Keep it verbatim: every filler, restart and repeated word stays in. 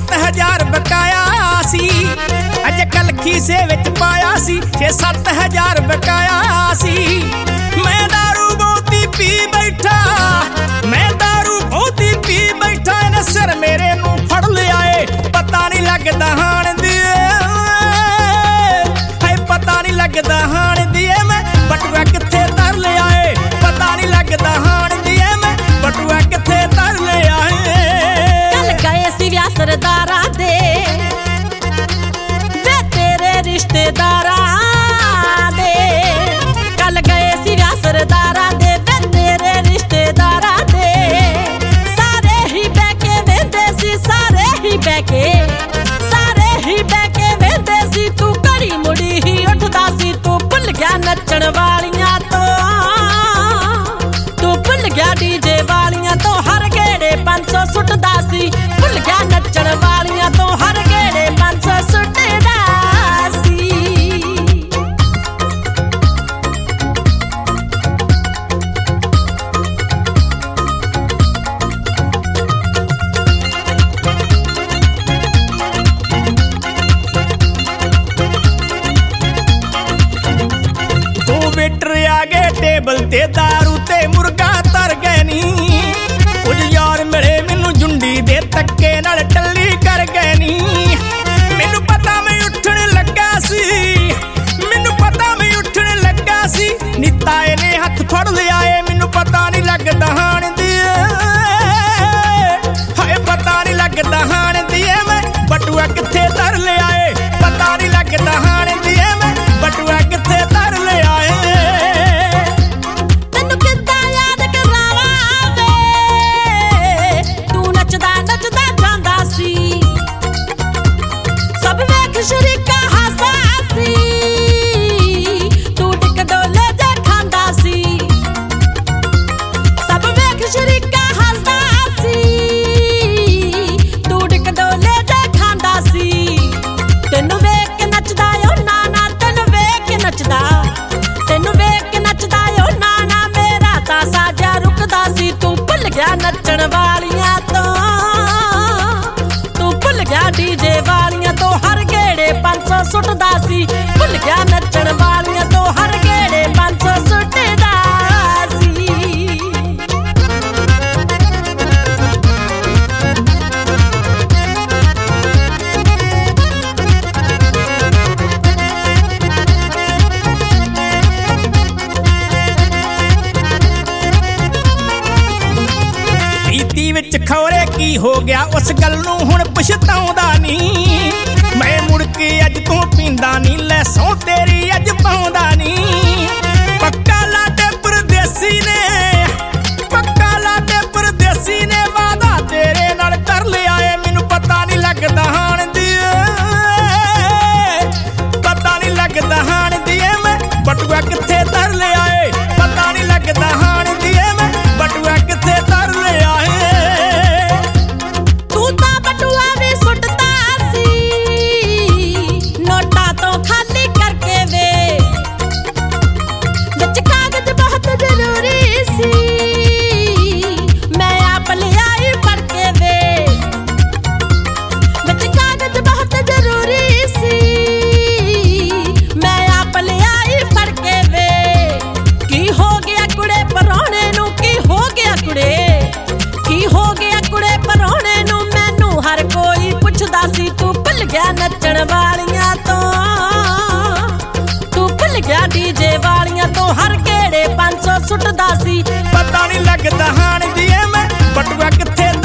सत्त हजार बकाया सी अज कलखी से विच पाया सी छे सत्त हजार बकाया सी मैं दारू बहुती पी बैठा मैं दारू बहुती पी बैठा इन्हें सिर मेरे नू फड़ लिया है पता नहीं लगदा हाण दिए है पता नहीं लगदा हाण दिए मैं बटुआ किथे तर लिया है पता नहीं लगदा हाण दिए मैं बटुआ किथे तर लिया है कल गए सी विआह सरदारा दे वे तेरे रिश्तेदारा दे कल गए सी विआह सरदारा दे वे तेरे रिश्तेदारा दे सारे ही बैके वेंदे सी सारे ही बैके सारे ही बैके वेंदे सी तू घड़ी मुड़ी ही उठदा सी तू भुल गया नचण वालियां तो तू भुल गया डीजे वालियां तो हर गेड़े पांच सौ सुटदा सी भुल गया नचण वालियां तो हर गेड़े पांच सौ सुटदा सी दो वेटर आ गए टेबल ते दारू ते मुर्गा तर गए नी कुछ यार मिले मैनू जुंडी दे धक्के नाल टल्ली कर गए नी मैनू पता मैं उठण लगा सी मैनू पता मैं उठण लगा सी निताए ने हथ फड़ लिया है मैनू पता नहीं लगदा हाण दिए हाय पता नहीं लगदा हाण दिए मैं बटुआ किथे तर लिया है पता नहीं लगदा हाण दिए मैं बटुआ किथे तर लिया है शरीका हासा सी तू टिक डोले जे खांदा सी सब वेख शरीका हासा सी तू टिक डोले जे खांदा सी तेनू वेख के नचदा ओ नाना तेनू वेख के नचदा तेनू वेख के नचदा ओ नाना मेरा तां साजा रुकदा सी तू भुल गया नचण वालियां तो तू भुल गया डीजे वालियां तो हर पांच सौ सुटदा सी भुल गया नचण वालियां तो हर गेड़े पांच सौ सुटदा सी रीति विच खौरे की हो गया उस गल नूं हुण पछताउंदा नी मैं मुड़ के अज तू पींदा नी लै सौ तेरी अज पाउंदा नी पक्का लाटे परदेसी ने पक्का लाटे परदेसी ने वादा तेरे नाल कर लिया है मैनू पता नहीं लगदा हाण दिए पता नहीं लगदा हाण दिए मैं बटुआ किथे तर लिया है पता नहीं लगदा हाण दिए मैं बटुआ किथे तर लिया है तू ता बटुआ वे सुटदा नोटा तो खाली करके वे विच कागज बहुत जरूरी सी मैं आप ले आई पढ़ के वे विच कागज बहुत जरूरी सी मैं आप ले आई पढ़ के वे की हो गया कुड़े परौणे नू की हो गया कुड़े की हो गया कुड़े परौणे नू मैनू हर कोई पुछदा सी तू भुल गया नचण वालियां तो तू भुल गया डीजे वालियां तो हर गेड़े पांच सौ सुटदा सी पता नहीं लगदा हाण दिए मैं बटुआ किथे